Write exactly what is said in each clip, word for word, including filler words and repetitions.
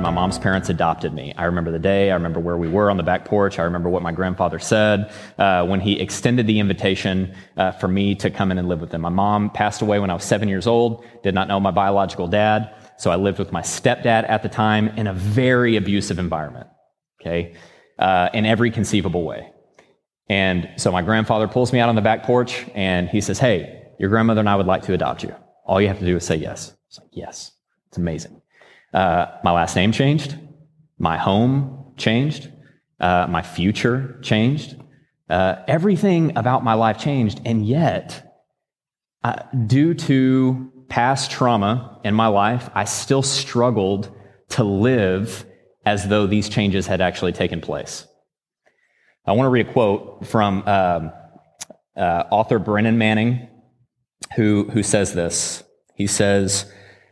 my mom's parents adopted me. I remember the day. I remember where we were on the back porch. I remember what my grandfather said uh, when he extended the invitation uh, for me to come in and live with them. My mom passed away when I was seven years old, did not know my biological dad, so I lived with my stepdad at the time in a very abusive environment, okay, uh, in every conceivable way. And so my grandfather pulls me out on the back porch, and he says, hey, your grandmother and I would like to adopt you. All you have to do is say yes. It's like, yes, it's amazing. Uh, my last name changed. My home changed. Uh, my future changed. Uh, everything about my life changed. And yet, uh, due to past trauma in my life, I still struggled to live as though these changes had actually taken place. I want to read a quote from um, uh, author Brennan Manning, who, who says this. He says,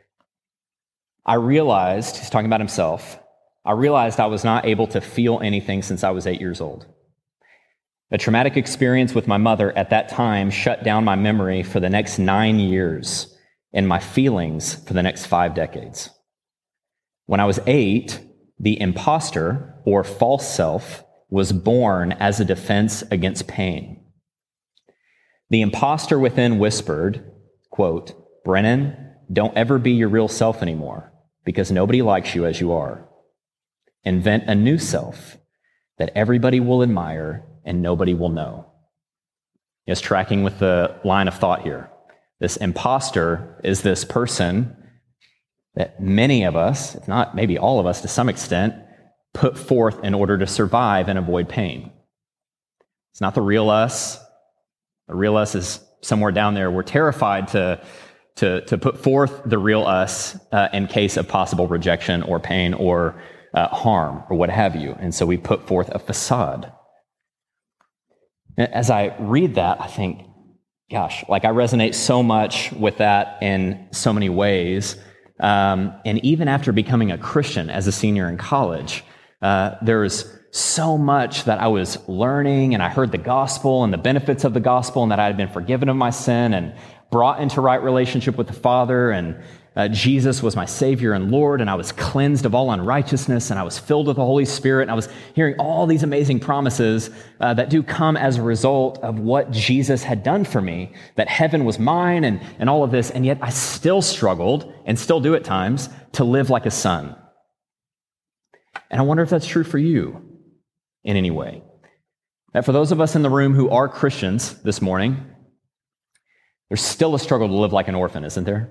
I realized, he's talking about himself, I realized I was not able to feel anything since I was eight years old. A traumatic experience with my mother at that time shut down my memory for the next nine years and my feelings for the next five decades. When I was eight, the imposter, or false self, was born as a defense against pain. The imposter within whispered, quote, Brennan, don't ever be your real self anymore because nobody likes you as you are. Invent a new self that everybody will admire and nobody will know. Just tracking with the line of thought here. This imposter is this person that many of us, if not maybe all of us to some extent, put forth in order to survive and avoid pain. It's not the real us. The real us is somewhere down there. We're terrified to, to, to put forth the real us uh, in case of possible rejection or pain or uh, harm or what have you. And so we put forth a facade. As I read that, I think, gosh, like I resonate so much with that in so many ways. Um, and even after becoming a Christian as a senior in college, uh, there was so much that I was learning, and I heard the gospel and the benefits of the gospel, and that I had been forgiven of my sin and brought into right relationship with the Father, and uh, Jesus was my Savior and Lord, and I was cleansed of all unrighteousness, and I was filled with the Holy Spirit, and I was hearing all these amazing promises uh, that do come as a result of what Jesus had done for me, that heaven was mine and, and all of this, and yet I still struggled, and still do at times, to live like a son. And I wonder if that's true for you in any way. That for those of us in the room who are Christians this morning, there's still a struggle to live like an orphan, isn't there?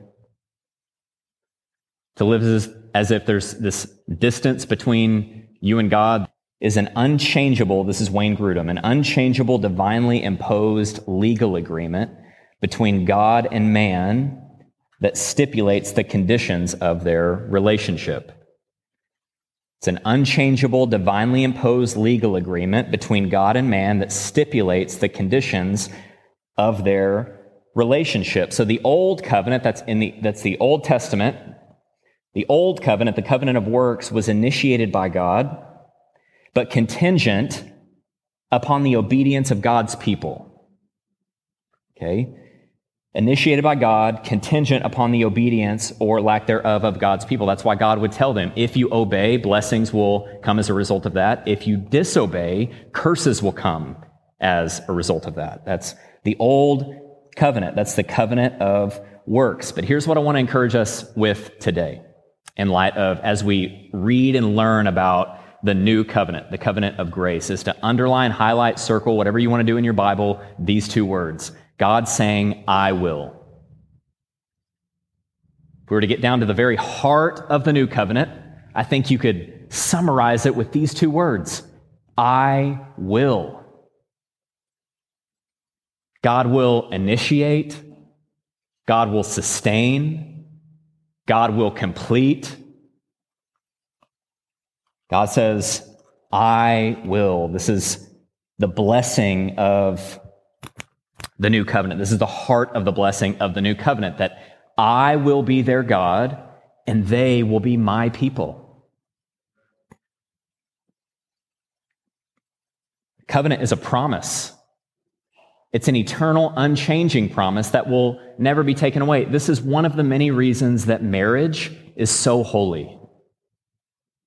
To live as, as if there's this distance between you and God is an unchangeable, this is Wayne Grudem, an unchangeable, divinely imposed legal agreement between God and man that stipulates the conditions of their relationship. It's an unchangeable, divinely imposed legal agreement between God and man that stipulates the conditions of their relationship. So the old covenant, that's in the that's the Old Testament, the old covenant, the covenant of works, was initiated by God, but contingent upon the obedience of God's people. Okay? Initiated by God, contingent upon the obedience or lack thereof of God's people. That's why God would tell them, if you obey, blessings will come as a result of that. If you disobey, curses will come as a result of that. That's the old covenant. That's the covenant of works. But here's what I want to encourage us with today, in light of, as we read and learn about the new covenant, the covenant of grace, is to underline, highlight, circle, whatever you want to do in your Bible, these two words. God saying, I will. If we were to get down to the very heart of the new covenant, I think you could summarize it with these two words. I will. God will initiate. God will sustain. God will complete. God says, I will. This is the blessing of the new covenant. This is the heart of the blessing of the new covenant, that I will be their God and they will be my people. Covenant is a promise. It's an eternal, unchanging promise that will never be taken away. This is one of the many reasons that marriage is so holy.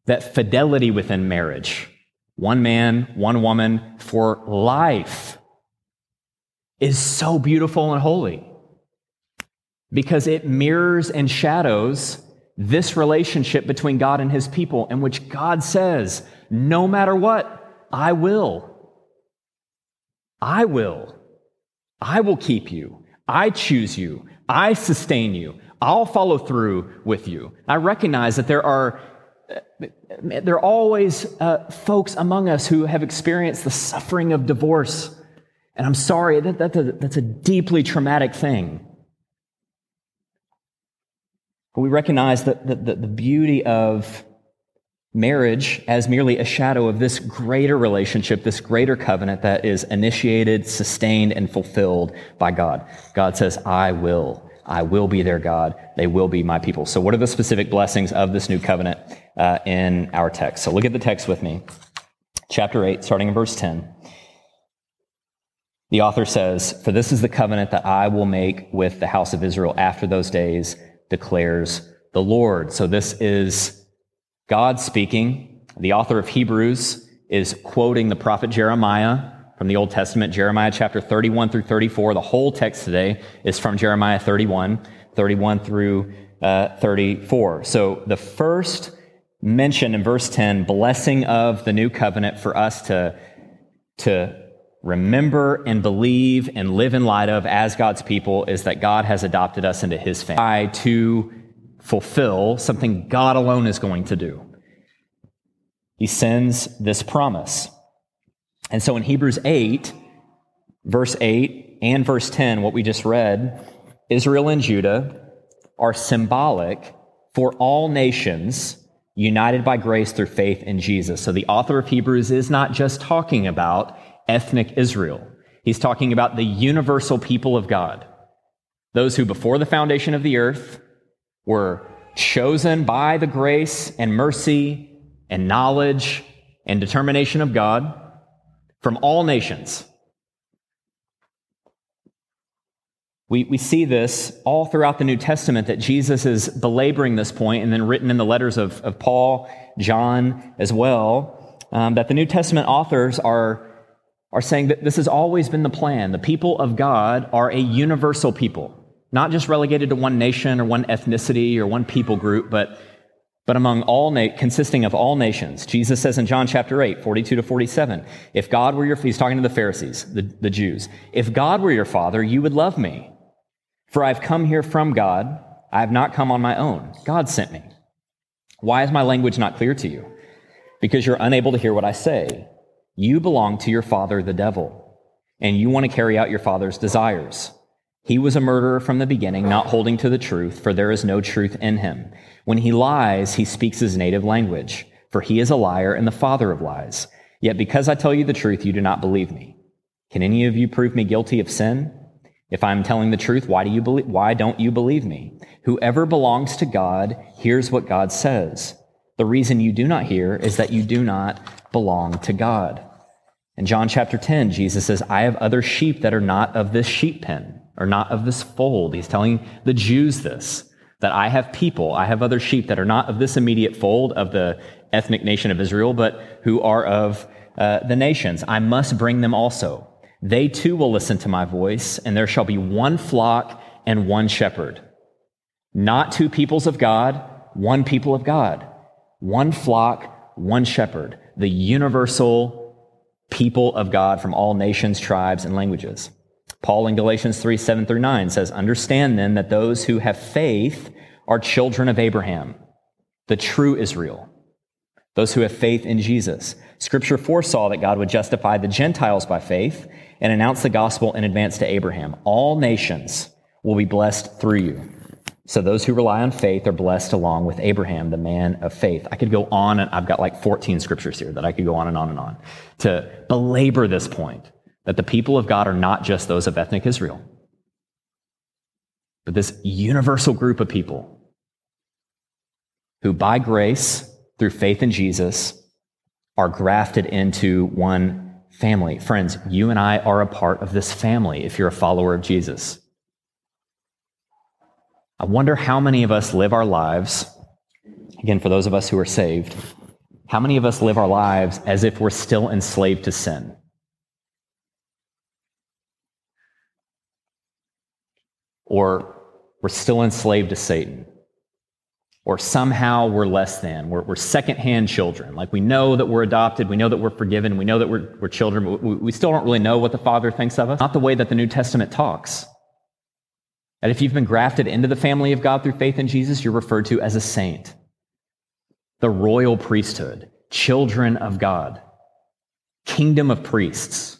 that fidelity within marriage, one man, one woman for life, is so beautiful and holy because it mirrors and shadows this relationship between God and his people, in which God says, no matter what, I will. I will. I will keep you. I choose you. I sustain you. I'll follow through with you. I recognize that there are there are always uh, folks among us who have experienced the suffering of divorce. And I'm sorry, that, that's, a, that's a deeply traumatic thing. But we recognize that the, the, the beauty of marriage as merely a shadow of this greater relationship, this greater covenant that is initiated, sustained, and fulfilled by God. God says, I will. I will be their God. They will be my people. So what are the specific blessings of this new covenant uh, in our text? So look at the text with me. Chapter eight, starting in verse ten. The author says, for this is the covenant that I will make with the house of Israel after those days, declares the Lord. So this is God speaking. The author of Hebrews is quoting the prophet Jeremiah from the Old Testament, Jeremiah chapter thirty-one through thirty-four. The whole text today is from Jeremiah thirty-one, thirty-one through uh, thirty-four. So the first mention in verse ten, blessing of the new covenant for us to, to remember and believe and live in light of as God's people, is that God has adopted us into his family to fulfill something God alone is going to do. He sends this promise. And so in Hebrews eight, verse eight and verse ten, what we just read, Israel and Judah are symbolic for all nations united by grace through faith in Jesus. So the author of Hebrews is not just talking about ethnic Israel. He's talking about the universal people of God, those who before the foundation of the earth were chosen by the grace and mercy and knowledge and determination of God from all nations. We, we see this all throughout the New Testament, that Jesus is belaboring this point, and then written in the letters of, of Paul, John as well, um, that the New Testament authors are are saying that this has always been the plan. The people of God are a universal people, not just relegated to one nation or one ethnicity or one people group, but, but among all, na- consisting of all nations. Jesus says in John chapter eight, forty-two to forty-seven, if God were your, he's talking to the Pharisees, the, the Jews, if God were your father, you would love me. For I've come here from God. I have not come on my own. God sent me. Why is my language not clear to you? Because you're unable to hear what I say. You belong to your father, the devil, and you want to carry out your father's desires. He was a murderer from the beginning, not holding to the truth, for there is no truth in him. When he lies, he speaks his native language, for he is a liar and the father of lies. Yet because I tell you the truth, you do not believe me. Can any of you prove me guilty of sin? If I'm telling the truth, why do you believe, why don't you believe me? Whoever belongs to God hears what God says. The reason you do not hear is that you do not belong to God. In John chapter ten, Jesus says, I have other sheep that are not of this sheep pen, or not of this fold. He's telling the Jews this, that I have people, I have other sheep that are not of this immediate fold of the ethnic nation of Israel, but who are of uh, the nations. I must bring them also. They too will listen to my voice, and there shall be one flock and one shepherd. Not two peoples of God, one people of God. One flock, one shepherd. The universal people of God from all nations, tribes, and languages. Paul in Galatians three, seven through nine says, understand then that those who have faith are children of Abraham, the true Israel. Those who have faith in Jesus. Scripture foresaw that God would justify the Gentiles by faith and announce the gospel in advance to Abraham. All nations will be blessed through you. So those who rely on faith are blessed along with Abraham, the man of faith. I could go on, and I've got like fourteen scriptures here that I could go on and on and on to belabor this point, that the people of God are not just those of ethnic Israel, but this universal group of people who by grace, through faith in Jesus, are grafted into one family. Friends, you and I are a part of this family if you're a follower of Jesus. I wonder how many of us live our lives, again, for those of us who are saved, How many of us live our lives as if we're still enslaved to sin? Or we're still enslaved to Satan? Or somehow we're less than. We're, we're secondhand children. Like we know that we're adopted, we know that we're forgiven, we know that we're, we're children, but we, we still don't really know what the Father thinks of us. Not the way that the New Testament talks. That if you've been grafted into the family of God through faith in Jesus, you're referred to as a saint. The royal priesthood, children of God, kingdom of priests.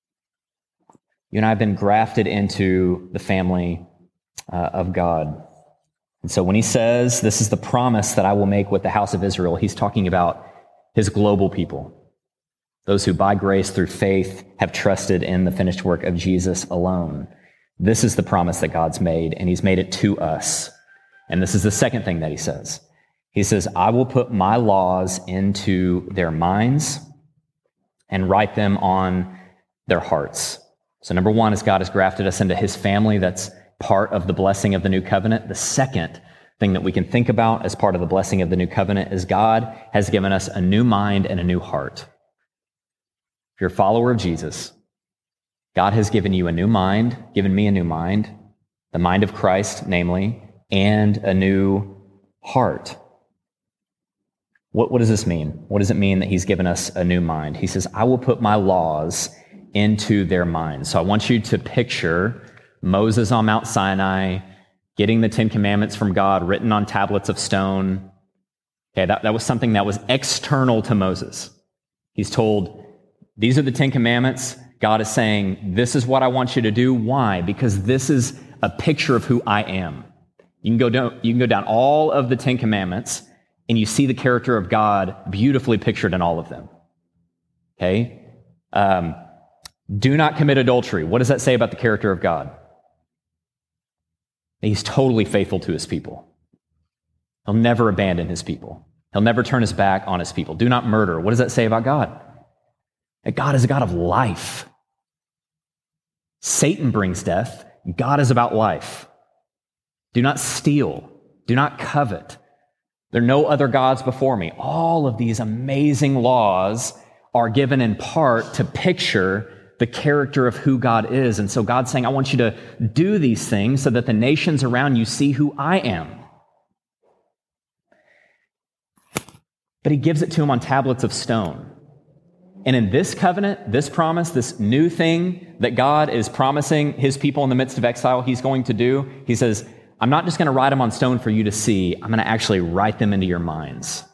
You and I have been grafted into the family uh, of God. And so when he says, this is the promise that I will make with the house of Israel, he's talking about his global people, those who by grace through faith have trusted in the finished work of Jesus alone. This is the promise that God's made, and he's made it to us. And this is the second thing that he says. He says, I will put my laws into their minds and write them on their hearts. So number one is God has grafted us into his family. That's part of the blessing of the new covenant. The second thing that we can think about as part of the blessing of the new covenant is God has given us a new mind and a new heart. If you're a follower of Jesus, God has given you a new mind, given me a new mind, the mind of Christ, namely, and a new heart. What, what does this mean? What does it mean that he's given us a new mind? He says, I will put my laws into their minds. So I want you to picture Moses on Mount Sinai, getting the Ten Commandments from God written on tablets of stone. Okay, that, that was something that was external to Moses. He's told, these are the Ten Commandments. God is saying, this is what I want you to do. Why? Because this is a picture of who I am. You can go down, you can go down all of the Ten Commandments, and you see the character of God beautifully pictured in all of them. Okay? Um, do not commit adultery. What does that say about the character of God? He's totally faithful to his people. He'll never abandon his people. He'll never turn his back on his people. Do not murder. What does that say about God? That God is a God of life. Satan brings death. God is about life. Do not steal. Do not covet. There are no other gods before me. All of these amazing laws are given in part to picture the character of who God is. And so God's saying, I want you to do these things so that the nations around you see who I am. But he gives it to them on tablets of stone. And in this covenant, this promise, this new thing that God is promising his people in the midst of exile he's going to do, he says, I'm not just going to write them on stone for you to see. I'm going to actually write them into your minds.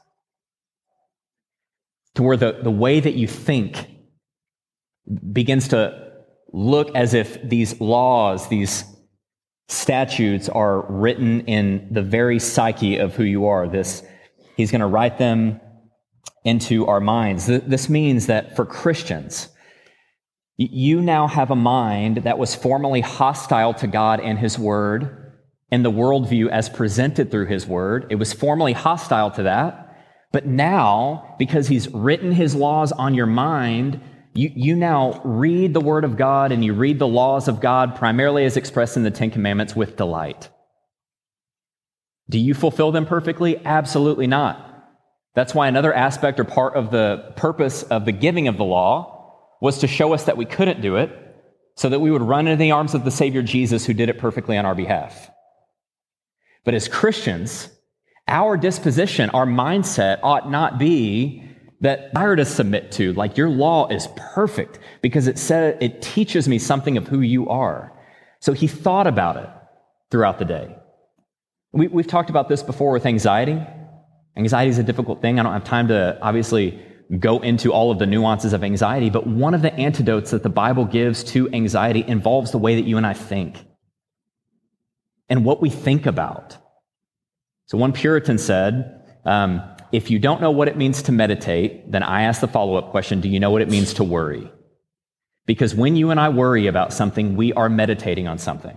To where the, the way that you think begins to look as if these laws, these statutes are written in the very psyche of who you are. This, he's going to write them into our minds. This means that for Christians, you now have a mind that was formerly hostile to God and his word and the worldview as presented through his word. It was formerly hostile to that. But now, because he's written his laws on your mind, You, you now read the Word of God and you read the laws of God primarily as expressed in the Ten Commandments with delight. Do you fulfill them perfectly? Absolutely not. That's why another aspect or part of the purpose of the giving of the law was to show us that we couldn't do it so that we would run into the arms of the Savior Jesus who did it perfectly on our behalf. But as Christians, our disposition, our mindset ought not be that desire to submit to, like your law is perfect because it said it teaches me something of who you are. So he thought about it throughout the day. We, we've talked about this before with anxiety. Anxiety is a difficult thing. I don't have time to obviously go into all of the nuances of anxiety, but one of the antidotes that the Bible gives to anxiety involves the way that you and I think and what we think about. So one Puritan said, um, if you don't know what it means to meditate, then I ask the follow-up question, do you know what it means to worry? Because when you and I worry about something, we are meditating on something.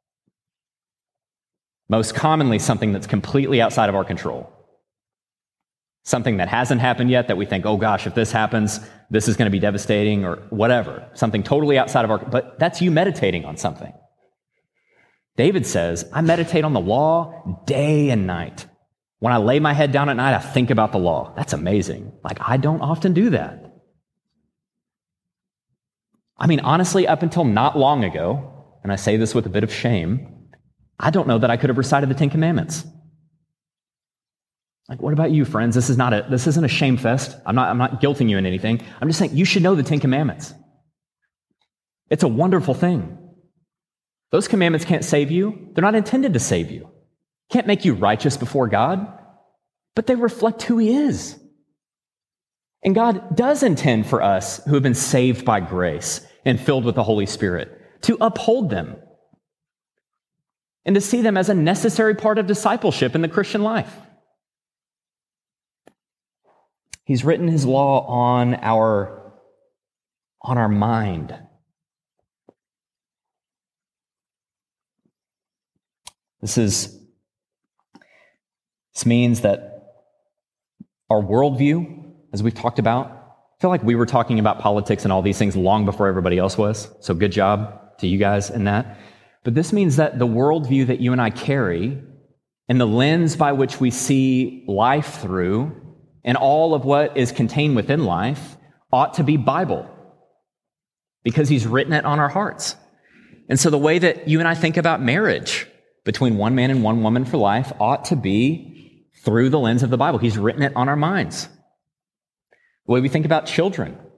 Most commonly, something that's completely outside of our control. Something that hasn't happened yet that we think, oh gosh, if this happens, this is going to be devastating or whatever. Something totally outside of our, but that's you meditating on something. David says, I meditate on the law day and night. When I lay my head down at night, I think about the law. That's amazing. Like, I don't often do that. I mean, honestly, up until not long ago, and I say this with a bit of shame, I don't know that I could have recited the Ten Commandments. Like, what about you, friends? This is not a, this isn't a shame fest. I'm not, I'm not guilting you in anything. I'm just saying you should know the Ten Commandments. It's a wonderful thing. Those commandments can't save you. They're not intended to save you. Can't make you righteous before God, but they reflect who He is. And God does intend for us who have been saved by grace and filled with the Holy Spirit to uphold them and to see them as a necessary part of discipleship in the Christian life. He's written His law on our, on our mind. This is, this means that our worldview, as we've talked about, I feel like we were talking about politics and all these things long before everybody else was, so good job to you guys in that. But this means that the worldview that you and I carry and the lens by which we see life through and all of what is contained within life ought to be Bible, because He's written it on our hearts. And so the way that you and I think about marriage between one man and one woman for life ought to be through the lens of the Bible. He's written it on our minds. The way we think about children, the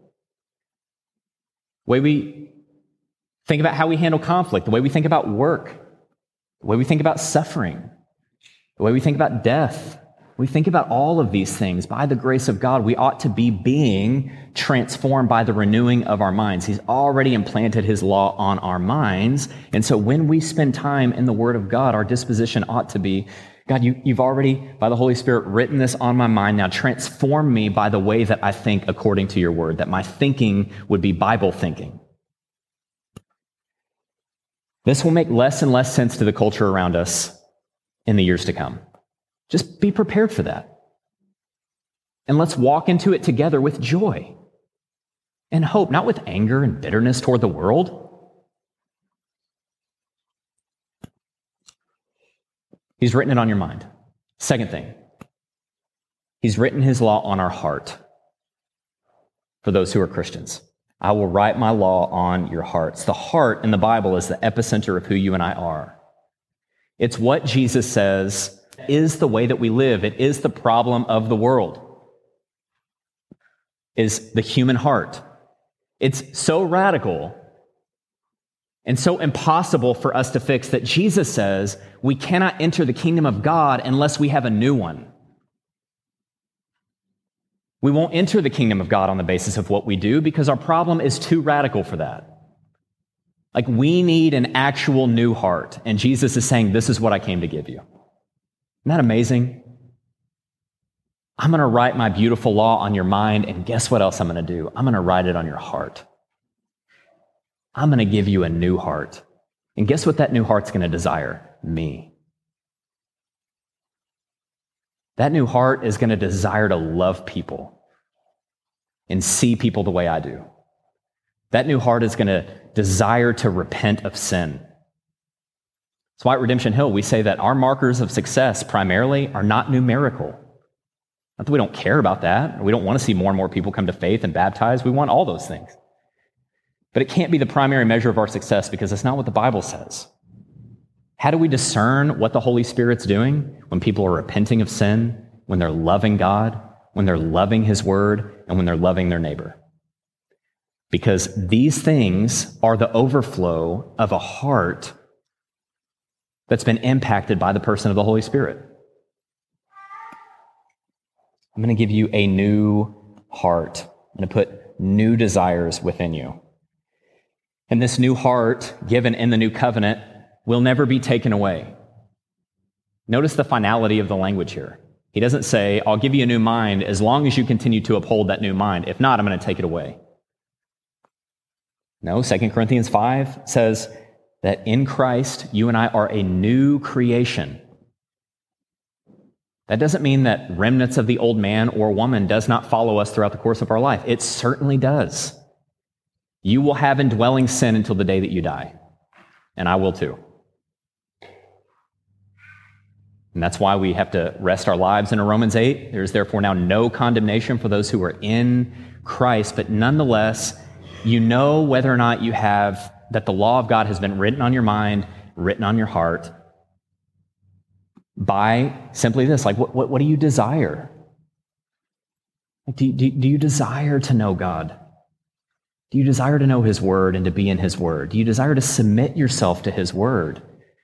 way we think about how we handle conflict, the way we think about work, the way we think about suffering, the way we think about death. We think about all of these things. By the grace of God, we ought to be being transformed by the renewing of our minds. He's already implanted His law on our minds. And so when we spend time in the Word of God, our disposition ought to be, God, you, you've already, by the Holy Spirit, written this on my mind. Now transform me by the way that I think according to your Word, that my thinking would be Bible thinking. This will make less and less sense to the culture around us in the years to come. Just be prepared for that. And let's walk into it together with joy and hope, not with anger and bitterness toward the world. He's written it on your mind. Second thing, He's written His law on our heart for those who are Christians. I will write my law on your hearts. The heart in the Bible is the epicenter of who you and I are. It's what Jesus says is the way that we live. It is the problem of the world, is the human heart. It's so radical and so impossible for us to fix that Jesus says we cannot enter the kingdom of God unless we have a new one. We won't enter the kingdom of God on the basis of what we do because our problem is too radical for that. Like, we need an actual new heart, and Jesus is saying, this is what I came to give you. Isn't that amazing? I'm going to write my beautiful law on your mind, and guess what else I'm going to do? I'm going to write it on your heart. I'm going to give you a new heart. And guess what that new heart's going to desire? Me. That new heart is going to desire to love people and see people the way I do. That new heart is going to desire to repent of sin. That's why at Redemption Hill, we say that our markers of success primarily are not numerical. Not that we don't care about that. We don't want to see more and more people come to faith and baptized. We want all those things. But it can't be the primary measure of our success because that's not what the Bible says. How do we discern what the Holy Spirit's doing when people are repenting of sin, when they're loving God, when they're loving His Word, and when they're loving their neighbor? Because these things are the overflow of a heart that's been impacted by the person of the Holy Spirit. I'm going to give you a new heart. I'm going to put new desires within you. And this new heart, given in the new covenant, will never be taken away. Notice the finality of the language here. He doesn't say, I'll give you a new mind as long as you continue to uphold that new mind. If not, I'm going to take it away. No, Second Corinthians five says that in Christ, you and I are a new creation. That doesn't mean that remnants of the old man or woman does not follow us throughout the course of our life. It certainly does. You will have indwelling sin until the day that you die, and I will too. And that's why we have to rest our lives in Romans eight. There is therefore now no condemnation for those who are in Christ, but nonetheless, you know whether or not you have, that the law of God has been written on your mind, written on your heart, by simply this, like, what, what, what do you desire? Like, do, do, do you desire to know God? Do you desire to know His Word and to be in His Word? Do you desire to submit yourself to His Word?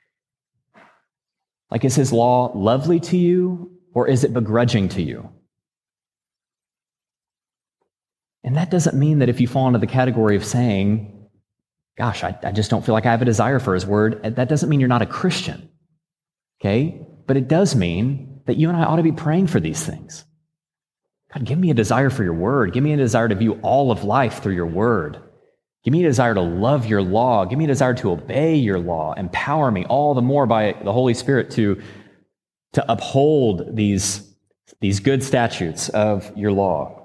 Like, is His law lovely to you, or is it begrudging to you? And that doesn't mean that if you fall into the category of saying, gosh, I, I just don't feel like I have a desire for His Word, that doesn't mean you're not a Christian, okay? But it does mean that you and I ought to be praying for these things. God, give me a desire for your Word. Give me a desire to view all of life through your Word. Give me a desire to love your law. Give me a desire to obey your law. Empower me all the more by the Holy Spirit to, to uphold these, these good statutes of your law.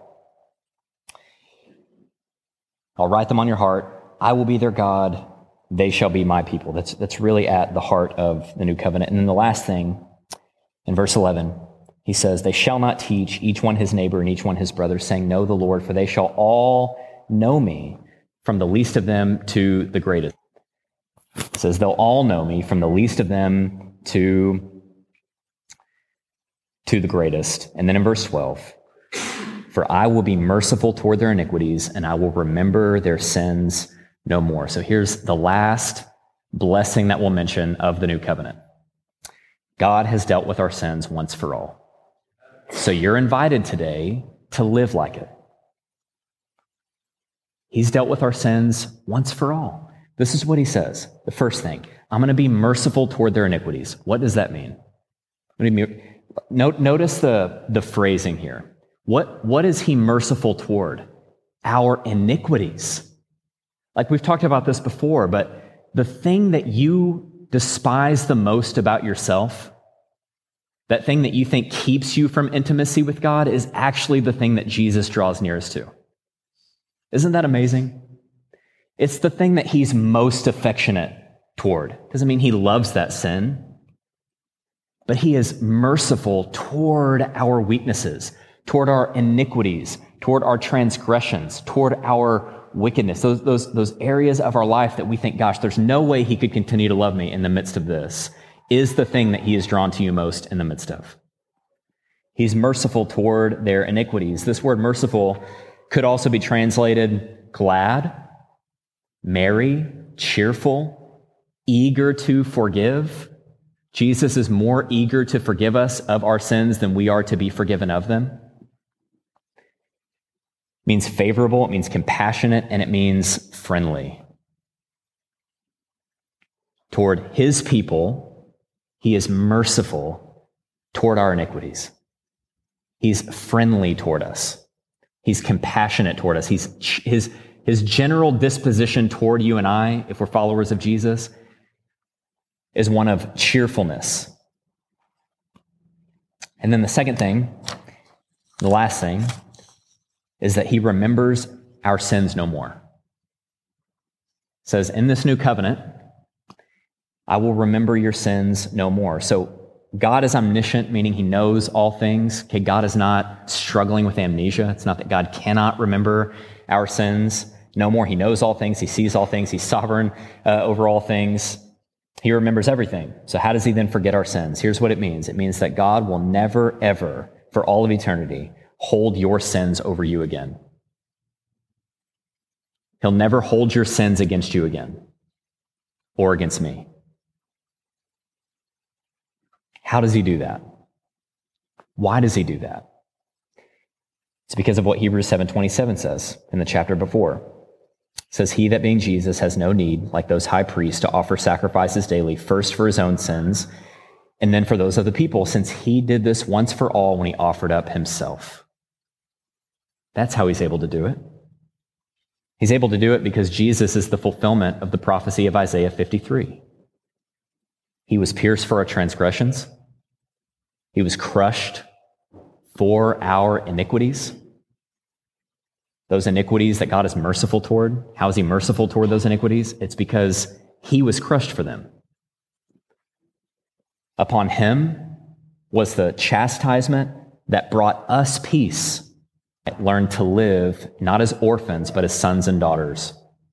I'll write them on your heart. I will be their God. They shall be my people. That's, that's really at the heart of the new covenant. And then the last thing, in verse eleven, he says, they shall not teach each one his neighbor and each one his brother, saying, know the Lord, for they shall all know me, from the least of them to the greatest. It says, they'll all know me, from the least of them to, to the greatest. And then in verse twelve, for I will be merciful toward their iniquities, and I will remember their sins no more. So here's the last blessing that we'll mention of the new covenant. God has dealt with our sins once for all. So you're invited today to live like it. He's dealt with our sins once for all. This is what he says. The first thing, I'm going to be merciful toward their iniquities. What does that mean? What do you mean? Notice the, the phrasing here. What, what is he merciful toward? Our iniquities. Like we've talked about this before, but the thing that you despise the most about yourself, that thing that you think keeps you from intimacy with God, is actually the thing that Jesus draws nearest to. Isn't that amazing? It's the thing that he's most affectionate toward. Doesn't mean he loves that sin, but he is merciful toward our weaknesses, toward our iniquities, toward our transgressions, toward our wickedness, those, those, those areas of our life that we think, gosh, there's no way he could continue to love me in the midst of this, is the thing that he is drawn to you most in the midst of. He's merciful toward their iniquities. This word merciful could also be translated glad, merry, cheerful, eager to forgive. Jesus is more eager to forgive us of our sins than we are to be forgiven of them. It means favorable, it means compassionate, and it means friendly. Toward his people, he is merciful toward our iniquities. He's friendly toward us. He's compassionate toward us. He's, his, his general disposition toward you and I, if we're followers of Jesus, is one of cheerfulness. And then the second thing, the last thing, is that he remembers our sins no more. It says, in this new covenant, I will remember your sins no more. So God is omniscient, meaning he knows all things. Okay, God is not struggling with amnesia. It's not that God cannot remember our sins no more. He knows all things. He sees all things. He's sovereign uh, over all things. He remembers everything. So how does he then forget our sins? Here's what it means. It means that God will never, ever, for all of eternity, hold your sins over you again. He'll never hold your sins against you again or against me. How does he do that? Why does he do that? It's because of what Hebrews seven twenty-seven says in the chapter before. It says, he that being Jesus has no need, like those high priests, to offer sacrifices daily, first for his own sins, and then for those of the people, since he did this once for all when he offered up himself. That's how he's able to do it. He's able to do it because Jesus is the fulfillment of the prophecy of Isaiah fifty-three. He was pierced for our transgressions. He was crushed for our iniquities. Those iniquities that God is merciful toward. How is he merciful toward those iniquities? It's because he was crushed for them. Upon him, was the chastisement that brought us peace. Learned to live not as orphans, but as sons and daughters.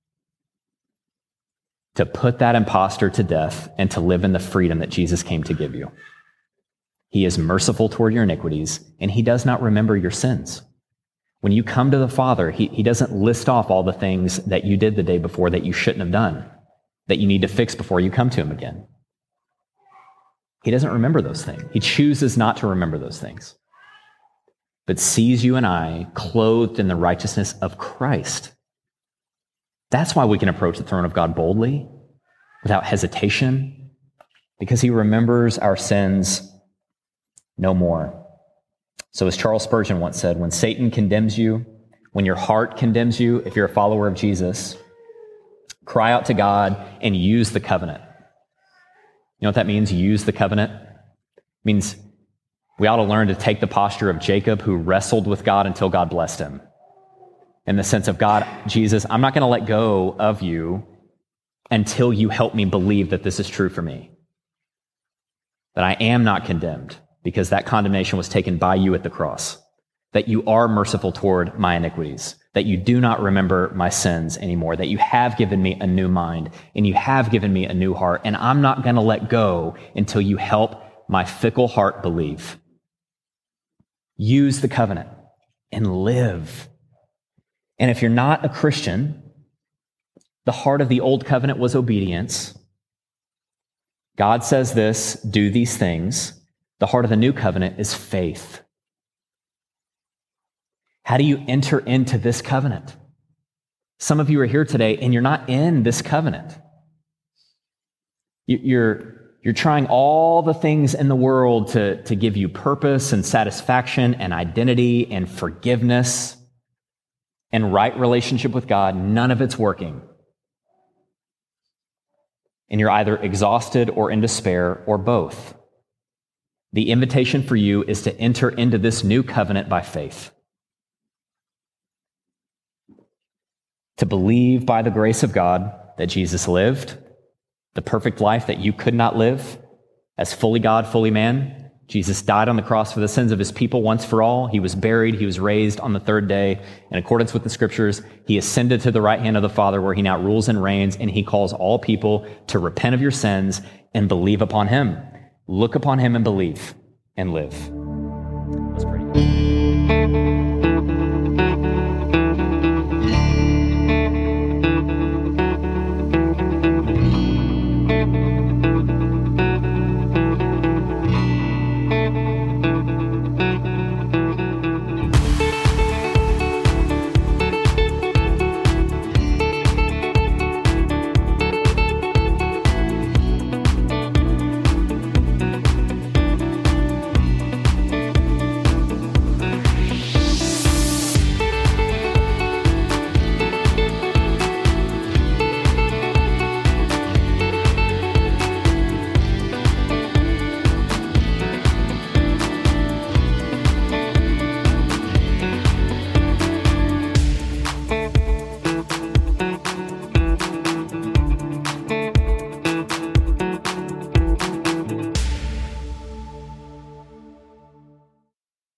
To put that imposter to death and to live in the freedom that Jesus came to give you. He is merciful toward your iniquities, and he does not remember your sins. When you come to the Father, he, he doesn't list off all the things that you did the day before that you shouldn't have done, that you need to fix before you come to him again. He doesn't remember those things. He chooses not to remember those things, but sees you and I clothed in the righteousness of Christ. That's why we can approach the throne of God boldly, without hesitation, because he remembers our sins no more. So as Charles Spurgeon once said, when Satan condemns you, when your heart condemns you, if you're a follower of Jesus, cry out to God and use the covenant. You know what that means, use the covenant? It means we ought to learn to take the posture of Jacob, who wrestled with God until God blessed him. In the sense of, God, Jesus, I'm not going to let go of you until you help me believe that this is true for me. That I am not condemned, because that condemnation was taken by you at the cross. That you are merciful toward my iniquities. That you do not remember my sins anymore. That you have given me a new mind, and you have given me a new heart, and I'm not going to let go until you help my fickle heart believe. Use the covenant and live. And if you're not a Christian, the heart of the old covenant was obedience. God says this, do these things. The heart of the new covenant is faith. How do you enter into this covenant? Some of you are here today and you're not in this covenant. You're, you're trying all the things in the world to, to give you purpose and satisfaction and identity and forgiveness and right relationship with God. None of it's working. And you're either exhausted or in despair or both. The invitation for you is to enter into this new covenant by faith. To believe by the grace of God that Jesus lived the perfect life that you could not live as fully God, fully man. Jesus died on the cross for the sins of his people once for all. He was buried. He was raised on the third day. In accordance with the scriptures, he ascended to the right hand of the Father, where he now rules and reigns, and he calls all people to repent of your sins and believe upon him. Look upon him and believe and live. Let's pray.